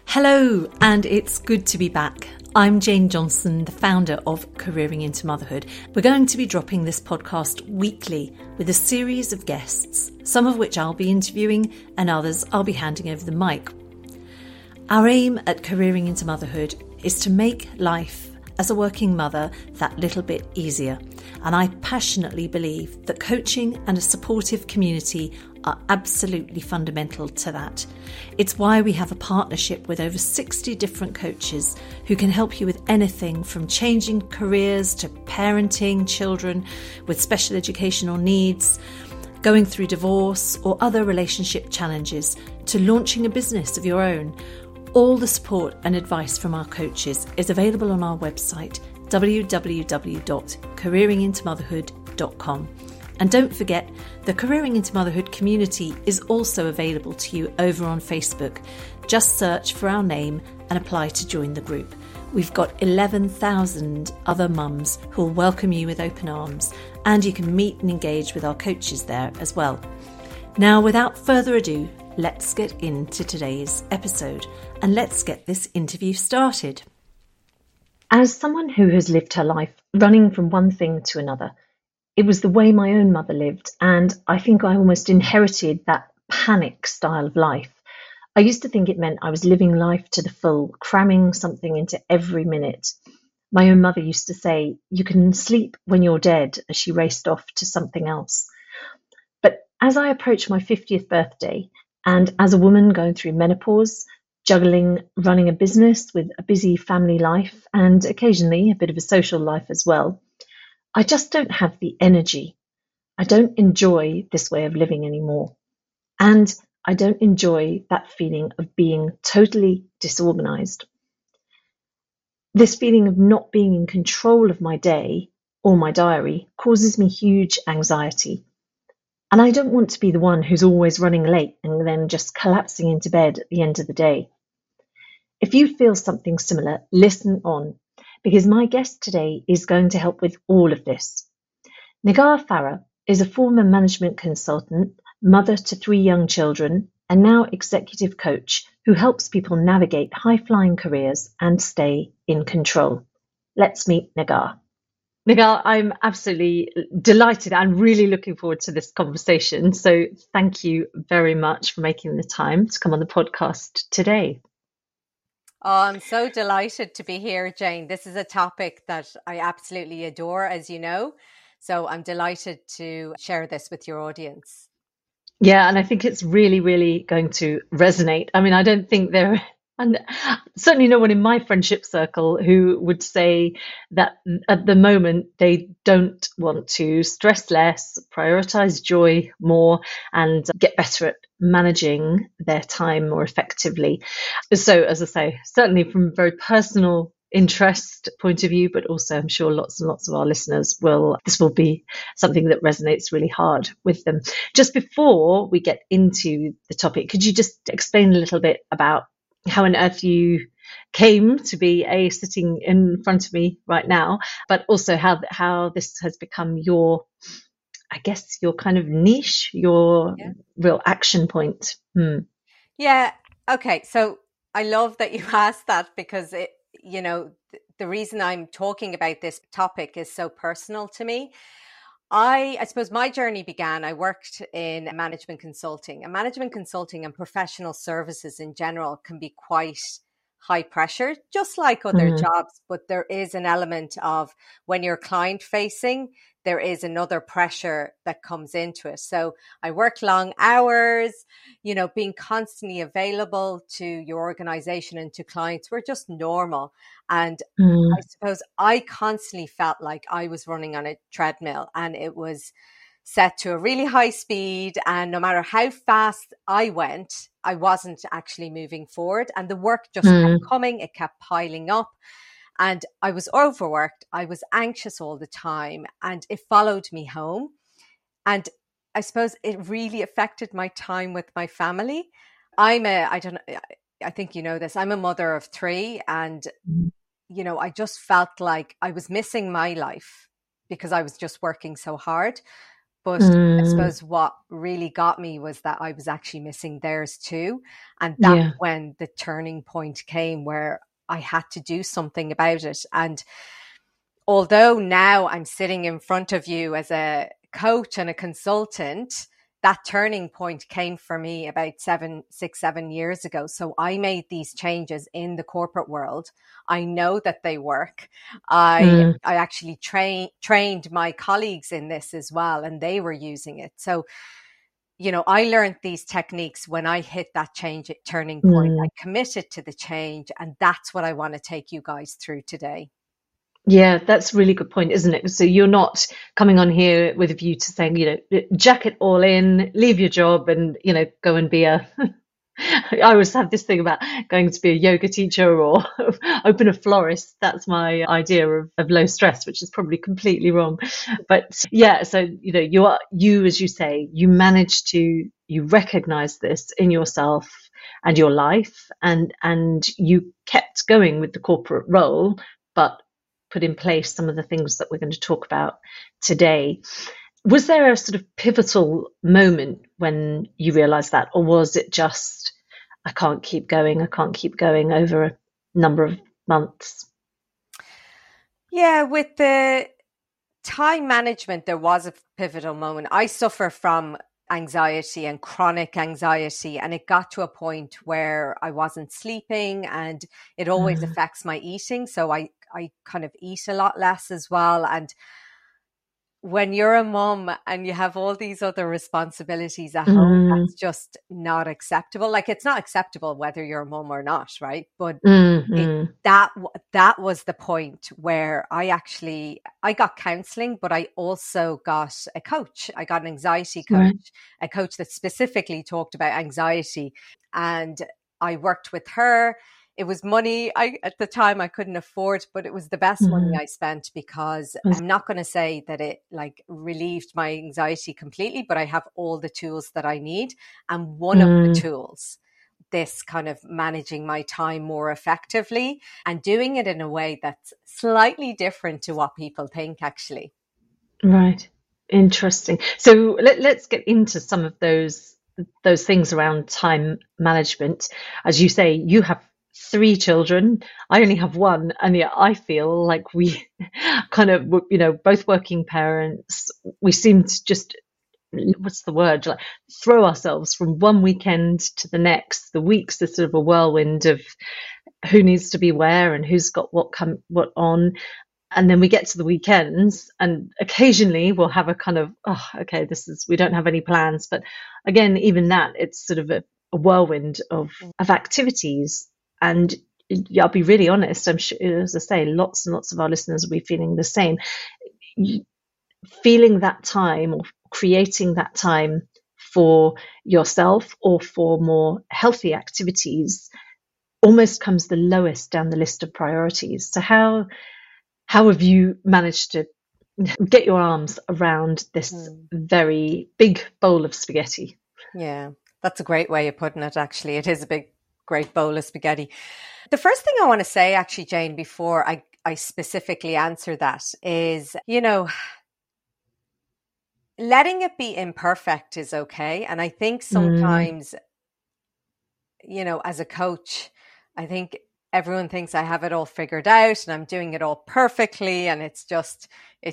Hello, and it's good to be back. I'm Jane Johnson, the founder of Careering into Motherhood. We're going to be dropping this podcast weekly with a series of guests, some of which I'll be interviewing and others I'll be handing over the mic. Our aim at Careering into Motherhood is to make life as a working mother that little bit easier. And I passionately believe that coaching and a supportive community are absolutely fundamental to that. It's why we have a partnership with over 60 different coaches who can help you with anything from changing careers to parenting children with special educational needs, going through divorce or other relationship challenges, to launching a business of your own. All the support and advice from our coaches is available on our website, www.careeringintomotherhood.com. And don't forget, the Careering into Motherhood community is also available to you over on Facebook. Just search for our name and apply to join the group. We've got 11,000 other mums who will welcome you with open arms, and you can meet and engage with our coaches there as well. Now, without further ado, let's get into today's episode and let's get this interview started. As someone who has lived her life running from one thing to another, it was the way my own mother lived, and I think I almost inherited that panic style of life. I used to think it meant I was living life to the full, cramming something into every minute. My own mother used to say, "You can sleep when you're dead," as she raced off to something else. But as I approached my 50th birthday, and as a woman going through menopause, juggling running a business with a busy family life and occasionally a bit of a social life as well, I just don't have the energy. I don't enjoy this way of living anymore. And I don't enjoy that feeling of being totally disorganized. This feeling of not being in control of my day or my diary causes me huge anxiety. And I don't want to be the one who's always running late and then just collapsing into bed at the end of the day. If you feel something similar, listen on, because my guest today is going to help with all of this. Negar Farah is a former management consultant, mother to 3 young children, and now executive coach who helps people navigate high-flying careers and stay in control. Let's meet Negar. Negar, I'm absolutely delighted and really looking forward to this conversation. So thank you very much for making the time to come on the podcast today. Oh, I'm so delighted to be here, Jane. This is a topic that I absolutely adore, as you know. So I'm delighted to share this with your audience. Yeah, and I think it's really, really going to resonate. I mean, I don't think and certainly no one in my friendship circle who would say that at the moment they don't want to stress less, prioritize joy more, and get better at managing their time more effectively. So, as I say, certainly from a very personal interest point of view, but also I'm sure lots and lots of our listeners this will be something that resonates really hard with them. Just before we get into the topic, could you just explain a little bit about how on earth you came to be sitting in front of me right now, but also how this has become your kind of niche, your real action point. Yeah. Okay. So I love that you asked that, because the reason I'm talking about this topic is so personal to me. I suppose my journey began, I worked in management consulting, and professional services in general can be quite high pressure, just like other jobs. But there is an element of, when you're client facing, there is another pressure that comes into it. So I work long hours, being constantly available to your organization and to clients were just normal. And I suppose I constantly felt like I was running on a treadmill, and it was set to a really high speed. And no matter how fast I went, I wasn't actually moving forward. And the work just kept coming. It kept piling up. And I was overworked. I was anxious all the time, and it followed me home. And I suppose it really affected my time with my family. I think you know this, I'm a mother of 3, and I just felt like I was missing my life because I was just working so hard. But I suppose what really got me was that I was actually missing theirs too. And that's when the turning point came where I had to do something about it. And although now I'm sitting in front of you as a coach and a consultant, that turning point came for me about 7 years ago. So I made these changes in the corporate world. I know that they work. I actually trained my colleagues in this as well, and they were using it. So, I learned these techniques when I hit that turning point. I committed to the change, and that's what I want to take you guys through today. Yeah, that's a really good point, isn't it? So you're not coming on here with a view to saying, jack it all in, leave your job and, go and be I always have this thing about going to be a yoga teacher or open a florist. That's my idea of low stress, which is probably completely wrong. But yeah, so, you, as you say, you recognize this in yourself and your life and you kept going with the corporate role, but put in place some of the things that we're going to talk about today. Was there a sort of pivotal moment when you realized that, or was it just, I can't keep going over a number of months? Yeah, with the time management, there was a pivotal moment. I suffer from anxiety and chronic anxiety, and it got to a point where I wasn't sleeping, and it always affects my eating. So I kind of eat a lot less as well. And when you're a mum and you have all these other responsibilities at home, that's just not acceptable. Like, it's not acceptable whether you're a mum or not, right? But that was the point where I got counseling, but I also got a coach. I got an anxiety coach, a coach that specifically talked about anxiety, and I worked with her. It was money at the time I couldn't afford, but it was the best money I spent, because I'm not going to say that it relieved my anxiety completely, but I have all the tools that I need. And one of the tools, this kind of managing my time more effectively and doing it in a way that's slightly different to what people think, actually. Right. Interesting. So let's get into some of those things around time management. As you say, you have 3 children. I only have 1, and yet I feel like we kind of, both working parents, we seem to just, what's the word, like throw ourselves from one weekend to the next. The weeks are sort of a whirlwind of who needs to be where and who's got what on. And then we get to the weekends, and occasionally we'll have a kind of, we don't have any plans. But again, even that, it's sort of a whirlwind of activities. And I'll be really honest, I'm sure, as I say, lots and lots of our listeners will be feeling the same. Feeling that time or creating that time for yourself or for more healthy activities almost comes the lowest down the list of priorities. So how have you managed to get your arms around this very big bowl of spaghetti? Yeah, that's a great way of putting it, actually. It is a great bowl of spaghetti. The first thing I want to say, actually, Jane, before I specifically answer that is, letting it be imperfect is okay. And I think sometimes, as a coach, I think everyone thinks I have it all figured out and I'm doing it all perfectly, and it just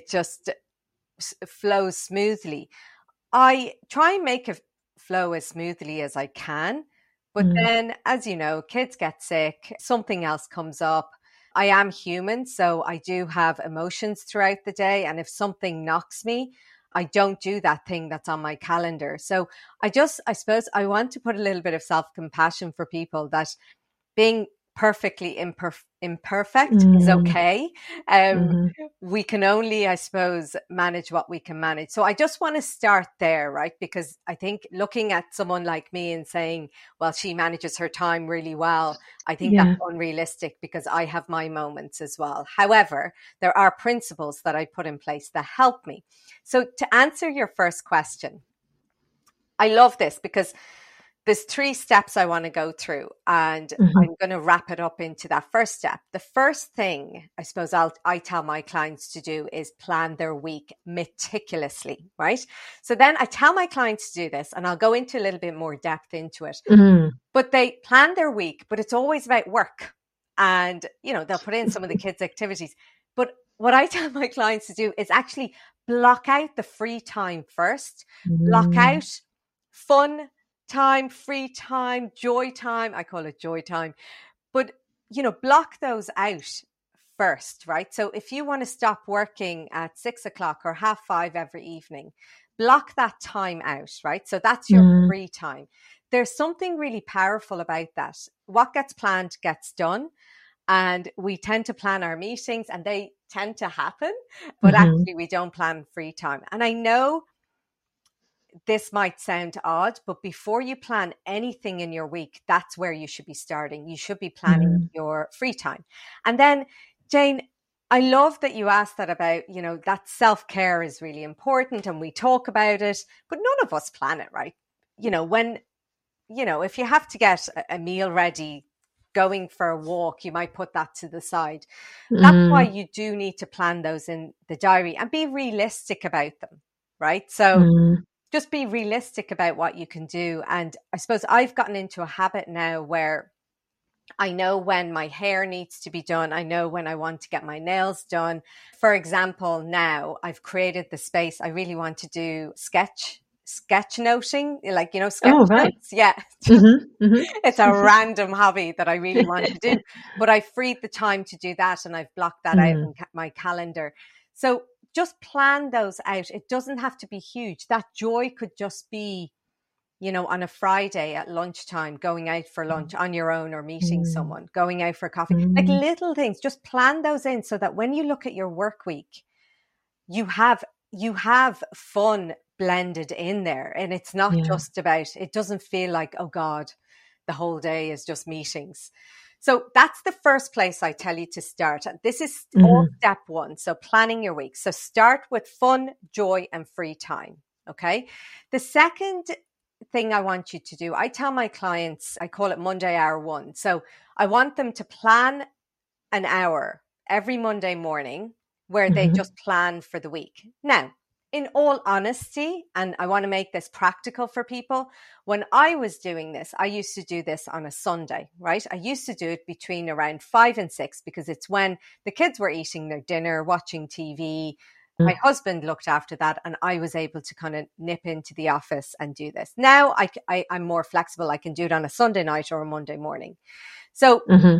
flows smoothly. I try and make it flow as smoothly as I can. But then, as you know, kids get sick, something else comes up. I am human, so I do have emotions throughout the day. And if something knocks me, I don't do that thing that's on my calendar. So I suppose I want to put a little bit of self-compassion for people, that being perfectly imperfect is okay. We can only, I suppose, manage what we can manage. So I just want to start there, right? Because I think looking at someone like me and saying, well, she manages her time really well, I think that's unrealistic, because I have my moments as well. However, there are principles that I put in place that help me. So to answer your first question, I love this, because there's 3 steps I want to go through, and I'm going to wrap it up into that first step. The first thing I suppose I tell my clients to do is plan their week meticulously, right? So then I tell my clients to do this, and I'll go into a little bit more depth into it. But they plan their week, but it's always about work. And, they'll put in some of the kids' activities. But what I tell my clients to do is actually block out the free time first, block out fun time, free time, joy time. I call it joy time. But, block those out first, right? So if you want to stop working at 6:00 or 5:30 every evening, block that time out, right? So that's your free time. There's something really powerful about that. What gets planned gets done. And we tend to plan our meetings and they tend to happen, but actually we don't plan free time. And I know this might sound odd, but before you plan anything in your week, that's where you should be starting. You should be planning your free time. And then, Jane, I love that you asked that about, that self-care is really important and we talk about it, but none of us plan it, right? If you have to get a meal ready, going for a walk, you might put that to the side. That's why you do need to plan those in the diary and be realistic about them, right? So just be realistic about what you can do. And I suppose I've gotten into a habit now where I know when my hair needs to be done. I know when I want to get my nails done. For example, now I've created the space. I really want to do sketch noting, sketch notes. Yeah. It's a random hobby that I really want to do, but I freed the time to do that and I've blocked that out in my calendar. So just plan those out. It doesn't have to be huge. That joy could just be, on a Friday at lunchtime, going out for lunch on your own or meeting someone, going out for coffee, like little things. Just plan those in so that when you look at your work week, you have fun blended in there. And it's not just about, it doesn't feel like, oh God, the whole day is just meetings. So that's the first place I tell you to start. This is all step 1. So planning your week. So start with fun, joy, and free time. Okay. The second thing I want you to do, I tell my clients, I call it Monday Hour 1. So I want them to plan an hour every Monday morning where they just plan for the week. Now, in all honesty, and I want to make this practical for people, when I was doing this, I used to do this on a Sunday, right? I used to do it between around 5 and 6 because it's when the kids were eating their dinner, watching TV. My husband looked after that and I was able to kind of nip into the office and do this. Now I'm more flexible. I can do it on a Sunday night or a Monday morning. So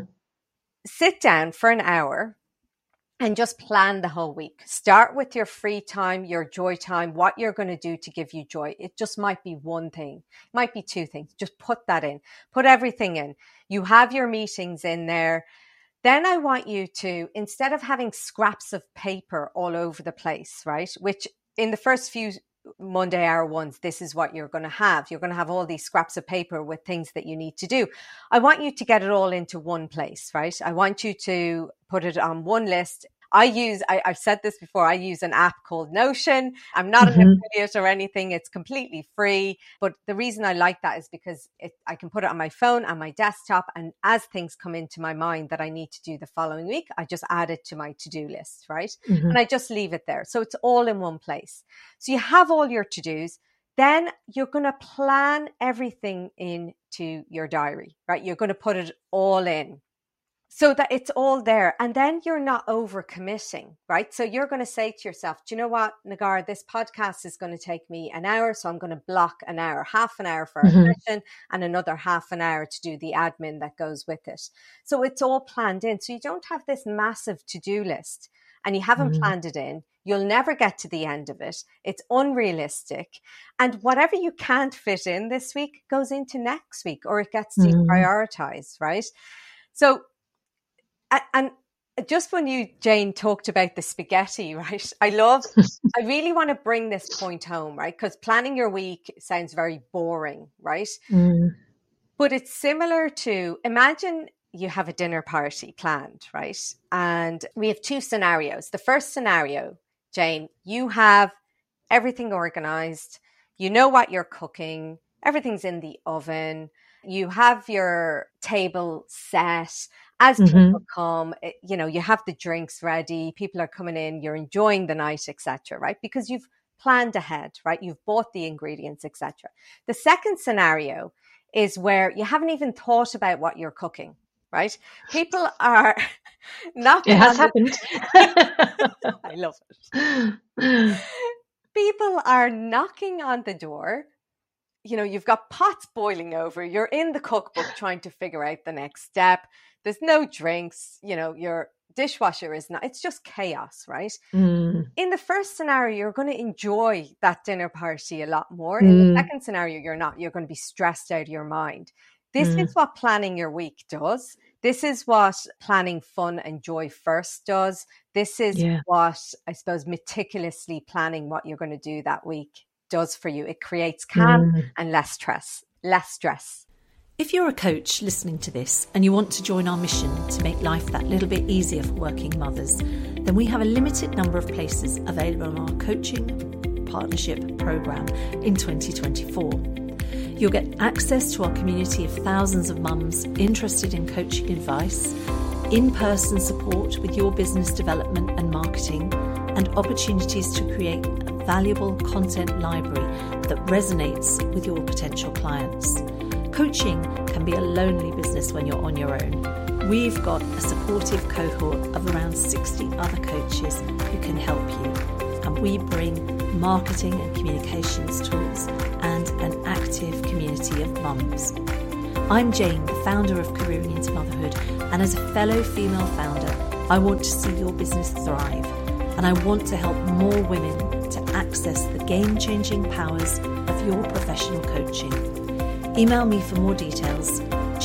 sit down for an hour and just plan the whole week. Start with your free time, your joy time, what you're going to do to give you joy. It just might be one thing, might be 2 things. Just put that in, put everything in. You have your meetings in there. Then I want you to, instead of having scraps of paper all over the place, right? Which in the first few Monday Hour 1s, this is what you're going to have. You're going to have all these scraps of paper with things that you need to do. I want you to get it all into one place, right? I want you to put it on one list. I've said this before, I use an app called Notion. I'm not an affiliate or anything. It's completely free. But the reason I like that is because I can put it on my phone, on my desktop. And as things come into my mind that I need to do the following week, I just add it to my to-do list, right? And I just leave it there. So it's all in one place. So you have all your to-dos. Then you're going to plan everything into your diary, right? You're going to put it all in, so that it's all there. And then you're not overcommitting, right? So you're going to say to yourself, do you know what, Nagar, this podcast is going to take me an hour. So I'm going to block an hour, half an hour for a session and another half an hour to do the admin that goes with it. So it's all planned in. So you don't have this massive to-do list and you haven't planned it in. You'll never get to the end of it. It's unrealistic. And whatever you can't fit in this week goes into next week or it gets deprioritized, right? So, and just when you, Jane, talked about the spaghetti, right? I really want to bring this point home, right? Because planning your week sounds very boring, right? But it's similar to, imagine you have a dinner party planned, right? And we have 2 scenarios. The first scenario, Jane, you have everything organized. You know what you're cooking. everything's in the oven. You have your table set. As people come, you have the drinks ready. People are coming in. You're enjoying the night, etc. Right? Because you've planned ahead, right? You've bought the ingredients, etc. The second scenario is where you haven't even thought about what you're cooking, right? People are knocking. It has happened. I love it. People are knocking on the door. You've got pots boiling over. You're in the cookbook trying to figure out the next step. There's no drinks. Your dishwasher is not. It's just chaos, right? In the first scenario, you're going to enjoy that dinner party a lot more. In the second scenario, you're not. You're going to be stressed out of your mind. This is what planning your week does. This is what planning fun and joy first does. This is what, I suppose, meticulously planning what you're going to do that week does for you. It creates calm and less stress. If you're a coach listening to this and you want to join our mission to make life that little bit easier for working mothers, then we have a limited number of places available on our coaching partnership program in 2024. You'll get access to our community of thousands of mums interested in coaching advice, in-person support with your business development and marketing, and opportunities to create a valuable content library that resonates with your potential clients. Coaching can be a lonely business when you're on your own. We've got a supportive cohort of around 60 other coaches who can help you, and we bring marketing and communications tools and an active community of mums. I'm Jane, the founder of Careering into Motherhood, and as a fellow female founder, I want to see your business thrive, and I want to help more women to access the game-changing powers of your professional coaching. Email me for more details,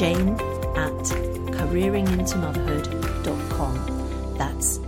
jane@careeringintomotherhood.com. That's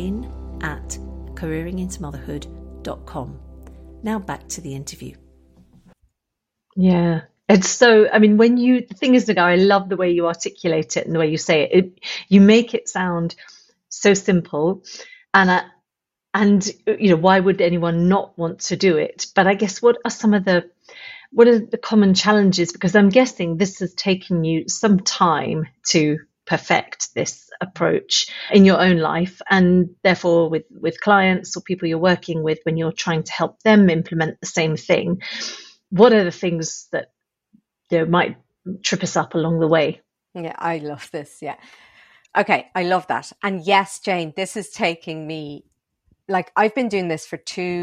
jane@careeringintomotherhood.com. Now back to the interview. Yeah. It's so, the thing is, I love the way you articulate it and the way you say it. You make it sound so simple, and why would anyone not want to do it? But I guess what are the common challenges? Because I'm guessing this has taken you some time to perfect this approach in your own life, and therefore with clients or people you're working with, when you're trying to help them implement the same thing, what are the things that might trip us up along the way? Yeah, I love this. Yeah. Okay, I love that. And yes, Jane, this is taking me, I've been doing this for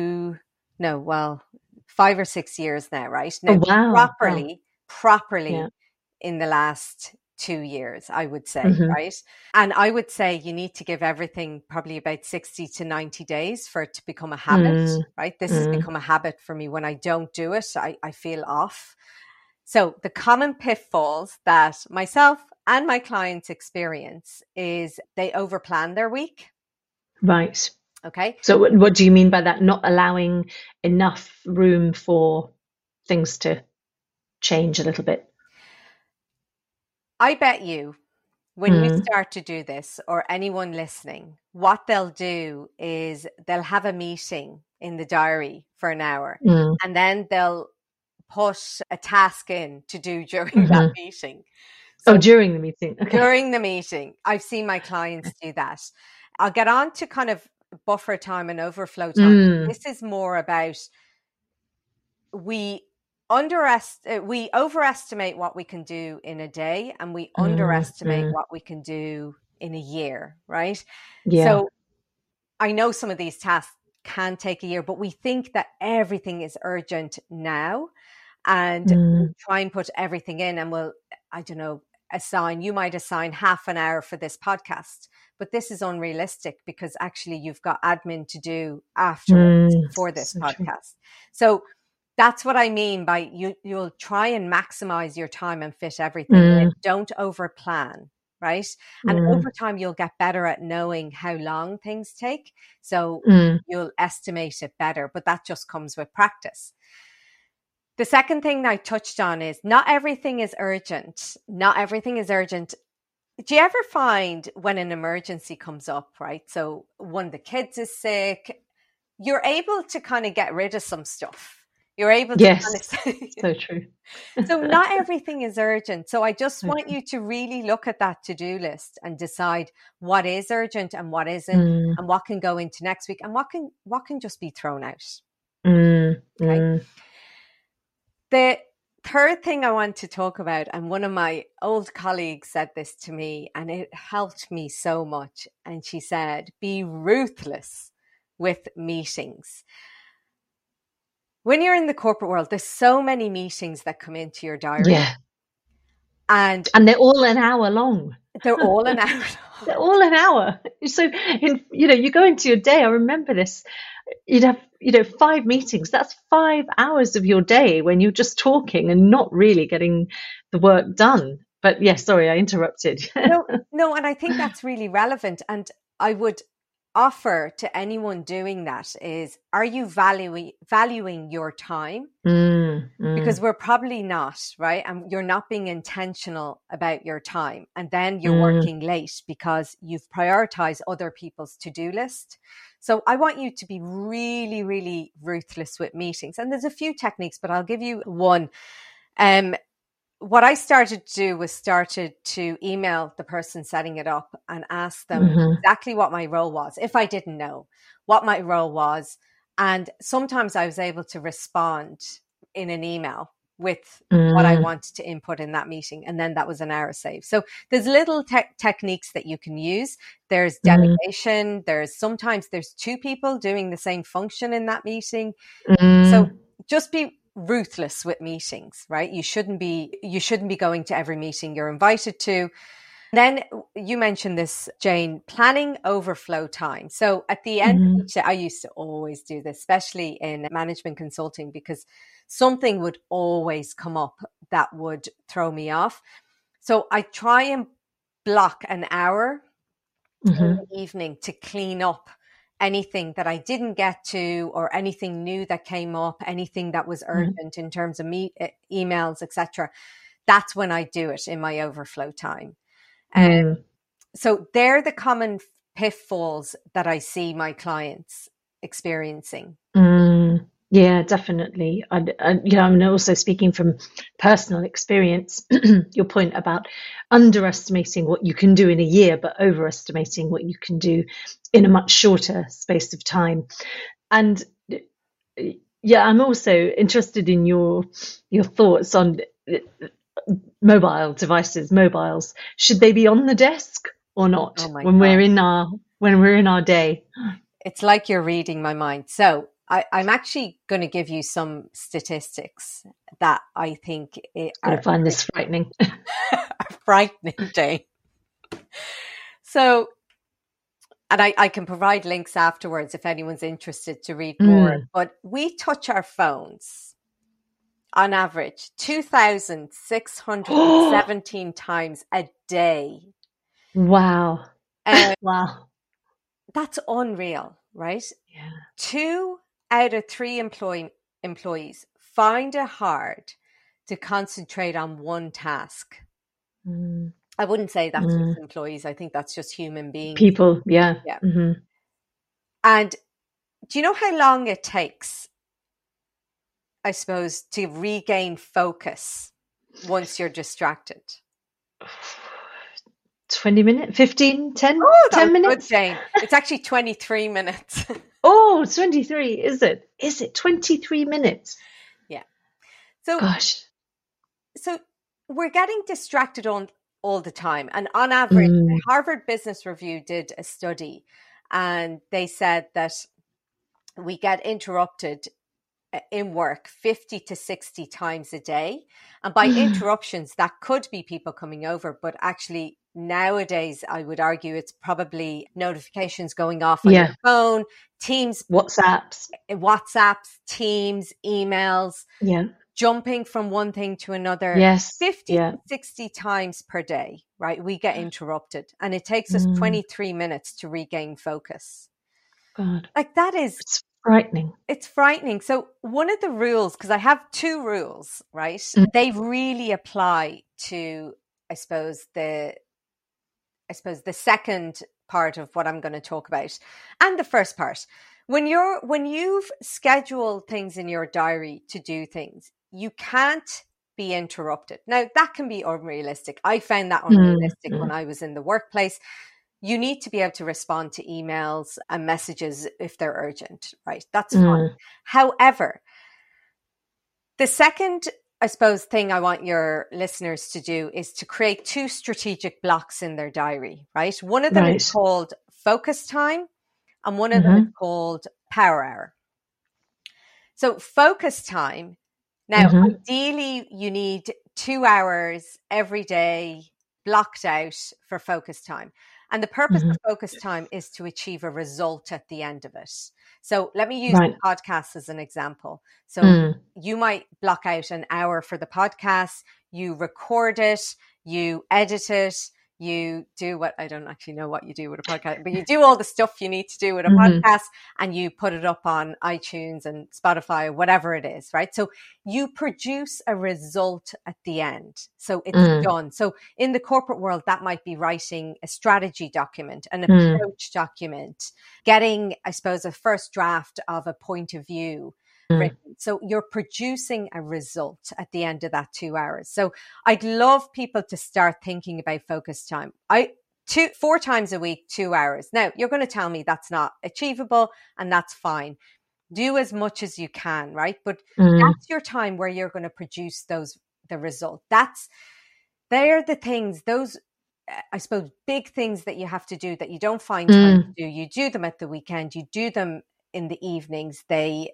5 or 6 years now, right? Now, properly in the last 2 years, I would say, right? And I would say you need to give everything probably about 60 to 90 days for it to become a habit, right? This has become a habit for me. When I don't do it, I feel off. So the common pitfalls that myself and my clients experience is they overplan their week. Right. Okay. So what do you mean by that? Not allowing enough room for things to change a little bit? I bet you when you start to do this, or anyone listening, what they'll do is they'll have a meeting in the diary for an hour, and then they'll put a task in to do during that meeting. So, during the meeting. Okay. During the meeting. I've seen my clients do that. I'll get on to kind of buffer time and overflow time. This is more about we overestimate what we can do in a day, and we underestimate what we can do in a year, right? Yeah. So I know some of these tasks can take a year, but we think that everything is urgent now, and we try and put everything in, and you might assign half an hour for this podcast, but this is unrealistic because actually you've got admin to do afterwards for this podcast. So that's what I mean by you'll try and maximize your time and fit everything in. Don't over plan, right? And over time, you'll get better at knowing how long things take. So you'll estimate it better, but that just comes with practice. The second thing I touched on is not everything is urgent. Not everything is urgent. Do you ever find when an emergency comes up, right? So one of the kids is sick, you're able to kind of get rid of some stuff. You're able to kind Yes, of say, so true. so not everything is urgent. So I just So want true. you to really look at that to-do list and decide what is urgent and what isn't, Mm, and what can go into next week and what can just be thrown out. mm, Okay. mm. The third thing I want to talk about, and one of my old colleagues said this to me and it helped me so much. And she said, be ruthless with meetings. When you're in the corporate world, there's so many meetings that come into your diary, Yeah, and and they're all an hour long. they're all an hour. They're all an hour. So, you go into your day. I remember this. You'd have, 5 meetings. That's 5 hours of your day when you're just talking and not really getting the work done. But yeah, sorry, I interrupted. No, and I think that's really relevant. And I would offer to anyone doing that is, are you valuing your time? Because we're probably not, right? And you're not being intentional about your time. And then you're working late because you've prioritized other people's to-do list. So I want you to be really, really ruthless with meetings. And there's a few techniques, but I'll give you one. What I started to do was started to email the person setting it up and ask them exactly what my role was, if I didn't know what my role was. And sometimes I was able to respond in an email with what I wanted to input in that meeting. And then that was an hour saved. So there's little techniques that you can use. There's delegation. Sometimes there's 2 people doing the same function in that meeting. So just be ruthless with meetings, right? You shouldn't be going to every meeting you're invited to. Then you mentioned this, Jane, planning overflow time. So at the end of each day, I used to always do this, especially in management consulting, because something would always come up that would throw me off. So I try and block an hour in the evening to clean up anything that I didn't get to, or anything new that came up, anything that was urgent in terms of emails, etc. That's when I do it in my overflow time. So they're the common pitfalls that I see my clients experiencing. Yeah, definitely. I'm also speaking from personal experience. Your point about underestimating what you can do in a year, but overestimating what you can do in a much shorter space of time. And yeah, I'm also interested in your thoughts on mobiles. Should they be on the desk or not when we're in our day? It's like you're reading my mind. So I'm actually going to give you some statistics that I think I find this frightening. Frightening, Jane. So, and I can provide links afterwards if anyone's interested to read more. But we touch our phones on average 2,617 times a day. Wow. Wow. That's unreal, right? Yeah. 2 out of 3 employees find it hard to concentrate on one task. I wouldn't say that's just employees. I think that's just human beings. People, yeah. And do you know how long it takes, I suppose, to regain focus once you're distracted? 20 minutes, 15, 10, oh, 10 minutes? Good, Jane. It's actually 23 minutes. Oh, 23, is it? Is it 23 minutes? Yeah. So, gosh. So we're getting distracted all the time. And on average, Harvard Business Review did a study, and they said that we get interrupted in work 50 to 60 times a day. And by interruptions, that could be people coming over, but actually nowadays, I would argue it's probably notifications going off on your phone, Teams, WhatsApps, Teams, emails, jumping from one thing to another. 50 to 60 times per day, right? We get interrupted, and it takes us 23 minutes to regain focus. God. Like that is... It's frightening. It's frightening. So one of the rules, because I have 2 rules, right? They really apply to, I suppose the second part of what I'm going to talk about, and the first part. when you've scheduled things in your diary to do things, you can't be interrupted. Now that can be unrealistic. I found that unrealistic when I was in the workplace. You need to be able to respond to emails and messages if they're urgent, right? That's fine. However, the second, I suppose, thing I want your listeners to do is to create 2 strategic blocks in their diary, right? One of them is called focus time and one of them is called power hour. So focus time, now ideally you need 2 hours every day blocked out for focus time. And the purpose of focus time is to achieve a result at the end of it. So let me use the podcast as an example. So you might block out an hour for the podcast, you record it, you edit it, you do what, I don't actually know what you do with a podcast, but you do all the stuff you need to do with a podcast and you put it up on iTunes and Spotify, whatever it is, right? So you produce a result at the end. So it's done. So in the corporate world, that might be writing a strategy document, an approach document, getting, I suppose, a first draft of a point of view written. So you're producing a result at the end of that 2 hours. So I'd love people to start thinking about focus time. 4 times a week, 2 hours. Now you're going to tell me that's not achievable, and that's fine. Do as much as you can, right? But that's your time where you're going to produce the result. They're the things, those, I suppose, big things that you have to do that you don't find time to do. You do them at the weekend, you do them in the evenings. They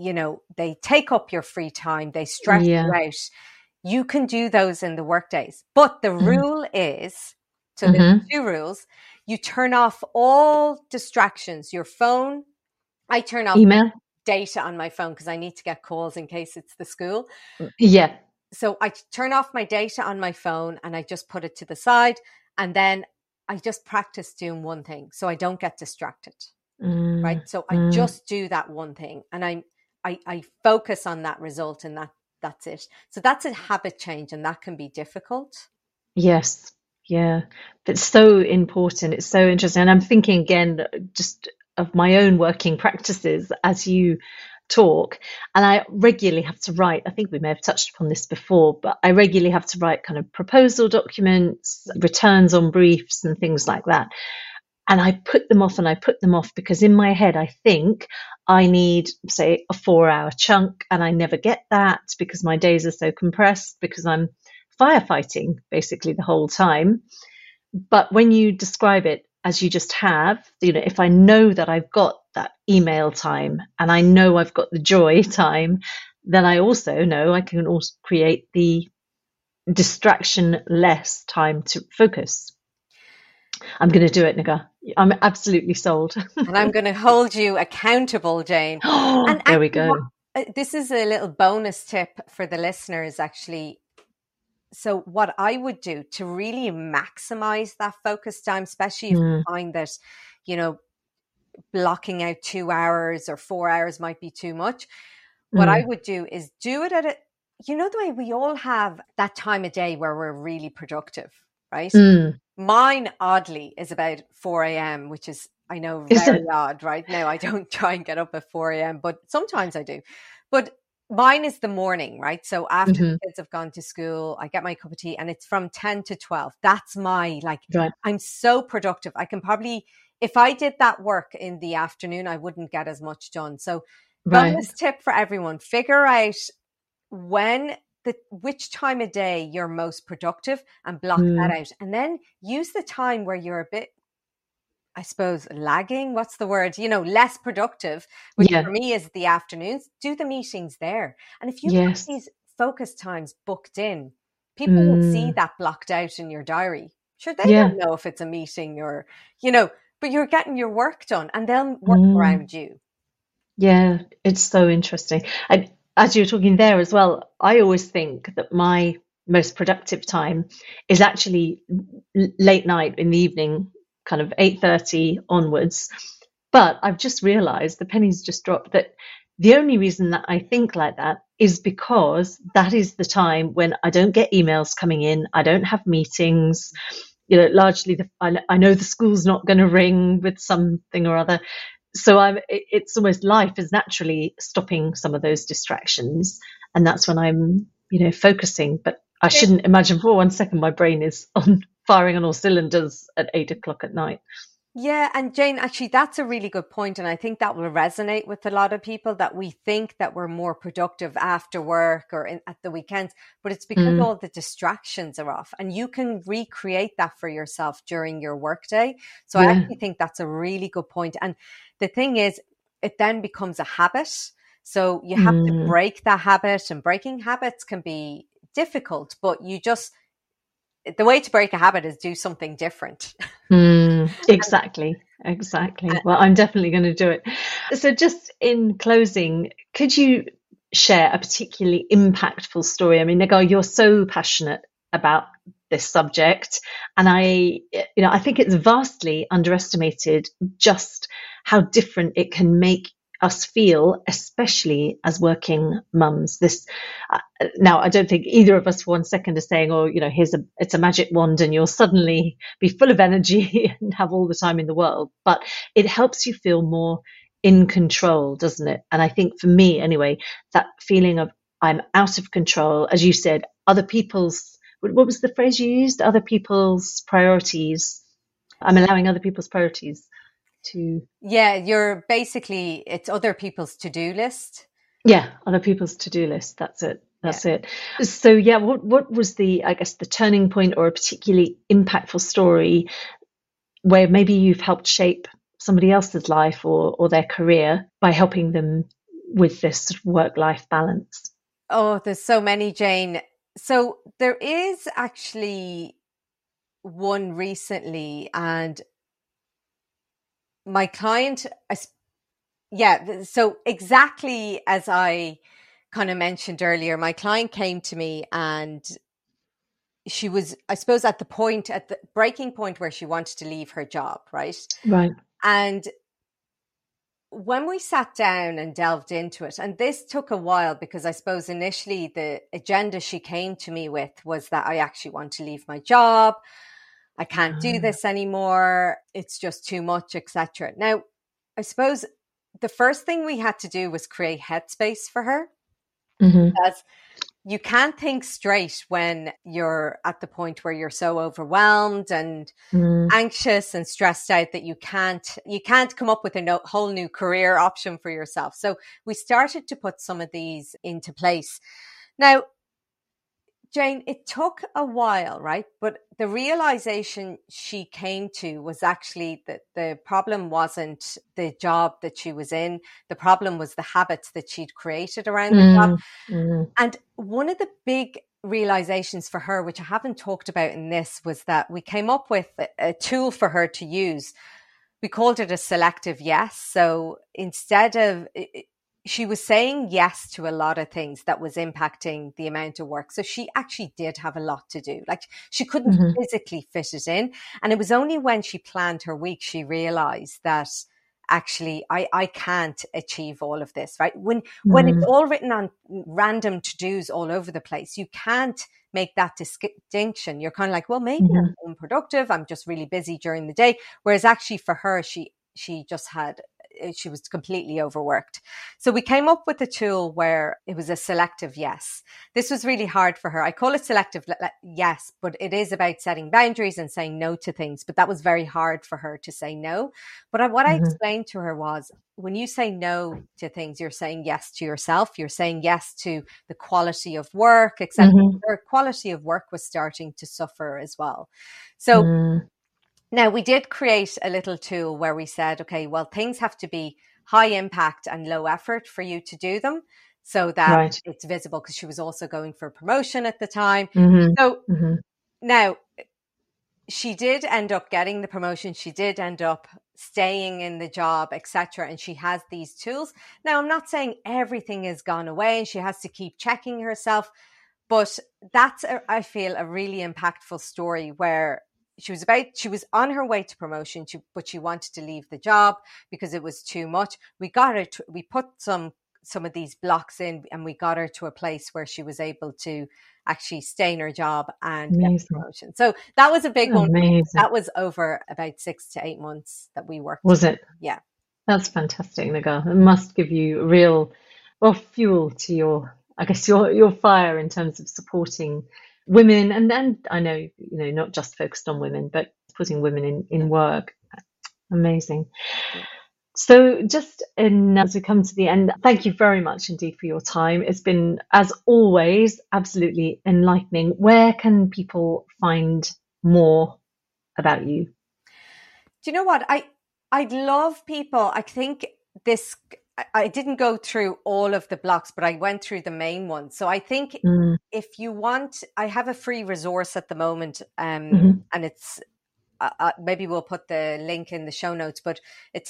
take up your free time. They stress you out. You can do those in the work days. But the rule is, so there's 2 rules. You turn off all distractions, your phone. I turn off email, data on my phone because I need to get calls in case it's the school. Yeah. So I turn off my data on my phone and I just put it to the side. And then I just practice doing one thing so I don't get distracted. Right. So I just do that one thing and I focus on that result and that's it. So that's a habit change and that can be difficult. Yes. Yeah. But it's so important. It's so interesting. And I'm thinking again, just of my own working practices as you talk. And I regularly have to write, I think we may have touched upon this before, but I regularly have to write kind of proposal documents, returns on briefs and things like that. And I put them off because in my head, I think I need, say, a 4-hour chunk, and I never get that because my days are so compressed because I'm firefighting basically the whole time. But when you describe it as you just have, if I know that I've got that email time and I know I've got the joy time, then I also know I can also create the distraction less time to focus. I'm going to do it, Nigar. I'm absolutely sold. And I'm going to hold you accountable, Jane. And there we go. This is a little bonus tip for the listeners, actually. So what I would do to really maximize that focus time, especially if you find that, blocking out 2 hours or 4 hours might be too much. What I would do is do it at the way we all have that time of day where we're really productive, right? Mine, oddly, is about 4 a.m., which is, I know, very odd, right? Now, I don't try and get up at 4 a.m., but sometimes I do. But mine is the morning, right? So after the kids have gone to school, I get my cup of tea and it's from 10 to 12. That's my, I'm so productive. I can probably, if I did that work in the afternoon, I wouldn't get as much done. So bonus tip for everyone, figure out which time of day you're most productive and block that out. And then use the time where you're a bit, I suppose, lagging. What's the word? Less productive, which for me is the afternoons. Do the meetings there. And if you have these focus times booked in, people will see that blocked out in your diary. Sure, they don't know if it's a meeting or, but you're getting your work done and they'll work around you. Yeah, it's so interesting. And as you're talking there as well, I always think that my most productive time is actually late night in the evening, kind of 8:30 onwards. But I've just realized, the pennies just dropped, that the only reason that I think like that is because that is the time when I don't get emails coming in. I don't have meetings. Largely I know the school's not going to ring with something or other. So it's almost life is naturally stopping some of those distractions. And that's when I'm, focusing. But I shouldn't imagine for 1 second my brain is firing on all cylinders at 8 o'clock at night. Yeah, and Jane, actually, that's a really good point. And I think that will resonate with a lot of people, that we think that we're more productive after work or at the weekends, but it's because all the distractions are off, and you can recreate that for yourself during your workday. So I actually think that's a really good point. And the thing is, it then becomes a habit. So you have to break that habit, and breaking habits can be difficult, but the way to break a habit is do something different. Exactly. Well, I'm definitely going to do it. So just in closing, could you share a particularly impactful story? I mean, Nagar, you're so passionate about this subject, and I think it's vastly underestimated just how different it can make us feel, especially as working mums. Now, I don't think either of us for 1 second is saying, it's a magic wand and you'll suddenly be full of energy and have all the time in the world. But it helps you feel more in control, doesn't it? And I think for me, anyway, that feeling of I'm out of control, as you said, other people's, what was the phrase you used? Other people's priorities. I'm allowing other people's priorities to. Yeah, it's other people's to-do list. Yeah, other people's to-do list. That's it. So yeah, what was the turning point or a particularly impactful story where maybe you've helped shape somebody else's life or their career by helping them with this work-life balance? Oh, there's so many, Jane. So there is actually one recently, and my client, so exactly as I kind of mentioned earlier, my client came to me and she was, I suppose, at the breaking point where she wanted to leave her job, right? Right. And when we sat down and delved into it, and this took a while because I suppose initially the agenda she came to me with was that I actually want to leave my job. I can't do this anymore. It's just too much, etc. Now, I suppose the first thing we had to do was create headspace for her. Because you can't think straight when you're at the point where you're so overwhelmed and anxious and stressed out that you can't come up with a whole new career option for yourself. So we started to put some of these into place. Now, Jane, it took a while, right? But the realization she came to was actually that the problem wasn't the job that she was in. The problem was the habits that she'd created around the job. And one of the big realizations for her, which I haven't talked about in this, was that we came up with a tool for her to use. We called it a selective yes. So instead of... she was saying yes to a lot of things that was impacting the amount of work. So she actually did have a lot to do. Like, she couldn't physically fit it in. And it was only when she planned her week, she realized that actually I can't achieve all of this, right? When it's all written on random to-dos all over the place, you can't make that distinction. You're kind of like, well, maybe I'm unproductive. I'm just really busy during the day. Whereas actually for her, she was completely overworked. So we came up with a tool where it was a selective yes. This was really hard for her. I call it selective yes, but it is about setting boundaries and saying no to things. But that was very hard for her to say no. But what I explained to her was, when you say no to things, you're saying yes to yourself. You're saying yes to the quality of work, etc. Her quality of work was starting to suffer as well. So now, we did create a little tool where we said, okay, well, things have to be high impact and low effort for you to do them so that it's visible, because she was also going for a promotion at the time. So now she did end up getting the promotion. She did end up staying in the job, etc. And she has these tools. Now, I'm not saying everything has gone away and she has to keep checking herself, but that's, I feel, a really impactful story where she was on her way to promotion, but she wanted to leave the job because it was too much. We got her we put some of these blocks in, and we got her to a place where she was able to actually stay in her job and get the promotion. So that was a big one. That was over about 6 to 8 months that we worked. Was it? Yeah. That's fantastic, Nagar. It must give you real, well, fuel to your, I guess, your fire in terms of supporting women, and I know, not just focused on women, but putting women in work. Amazing. Yeah. So just as we come to the end, thank you very much indeed for your time. It's been, as always, absolutely enlightening. Where can people find more about you? Do you know what? I'd love people. I think I didn't go through all of the blocks, but I went through the main ones. So I think if you want, I have a free resource at the moment, and it's, maybe we'll put the link in the show notes, but it's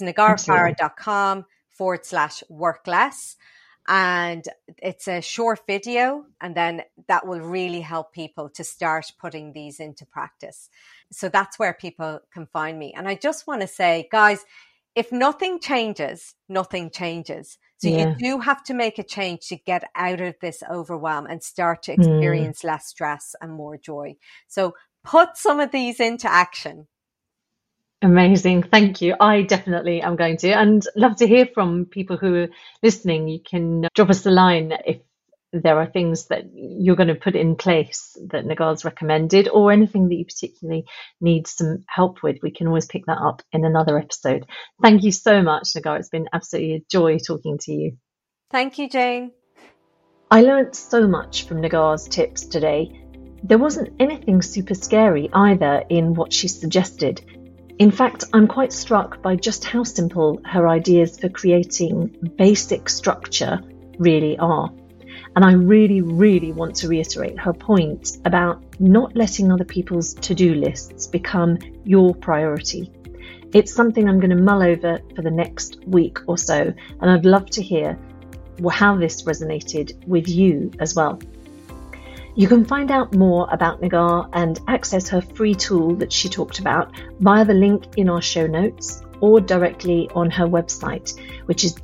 nagarfarah.com/work less. And it's a short video, and then that will really help people to start putting these into practice. So that's where people can find me. And I just want to say, guys, if nothing changes, nothing changes. So you do have to make a change to get out of this overwhelm and start to experience less stress and more joy. So put some of these into action. Amazing. Thank you. I definitely am going to, and love to hear from people who are listening. You can drop us a line if there are things that you're going to put in place that Nagar's recommended, or anything that you particularly need some help with. We can always pick that up in another episode. Thank you so much, Nagar. It's been absolutely a joy talking to you. Thank you, Jane. I learned so much from Nagar's tips today. There wasn't anything super scary either in what she suggested. In fact, I'm quite struck by just how simple her ideas for creating basic structure really are. And I really, really want to reiterate her point about not letting other people's to-do lists become your priority. It's something I'm going to mull over for the next week or so, and I'd love to hear how this resonated with you as well. You can find out more about Nagar and access her free tool that she talked about via the link in our show notes, or directly on her website, which is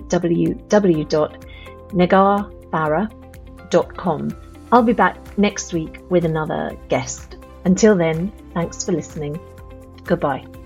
www.nagarfarah.com. I'll be back next week with another guest. Until then, thanks for listening. Goodbye.